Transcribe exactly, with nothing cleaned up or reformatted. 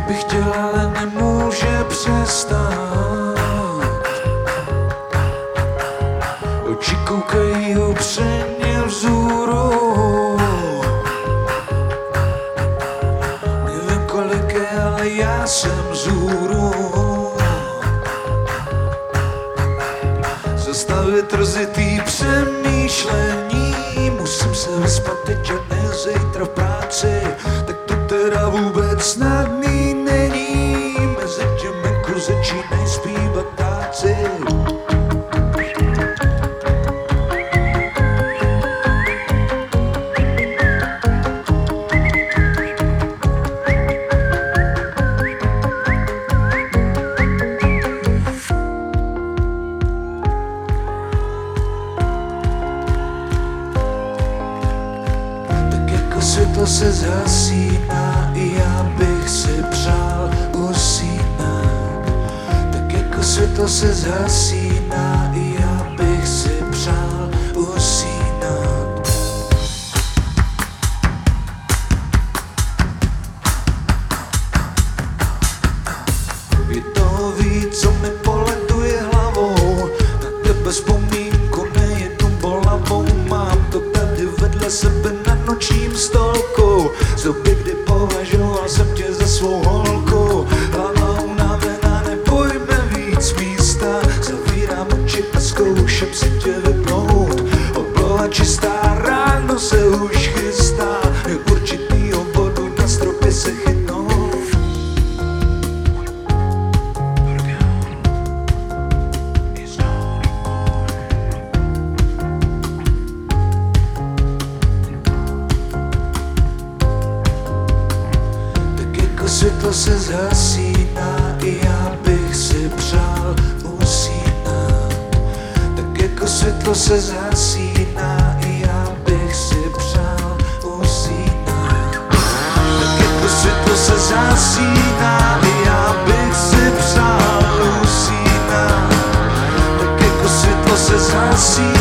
bych chtěl, ale nemůže přestat. Oči koukají upřeně vzhůru. Nevím kolik je, ale já jsem vzhůru. Zastavit rozjetý přemýšlení. Musím se vyspat teď a ne zítra v práci. Tak to teda vůbec snadný není. Mezi těmi začínají zpívat ptáci. Světlo se zasíná, i já bych si přál usínat. Tak jako světlo se zasíná, i já bych si přál usínat. Je toho víc, co mi poletuje hlavou. Na tebe vzpomínku nejednou bolavou. Mám to tady vedle sebe na nočním stolku. Z doby, kdy považoval jsem tě za svou holku. Hlava unavená, nepojme víc místa. Zavírám oči a zkouším si tě vypnout. Obloha čistá, ráno se už chystá. Je určitýho bodu na stropě se chytnout. Světlo se zasíná, i já bych si přál usínat. Tak jako světlo se zasíná, i já bych si přál usínat. Tak jako světlo se zasíná, i já bych si přál usínat. Tak jako světlo se zasíná.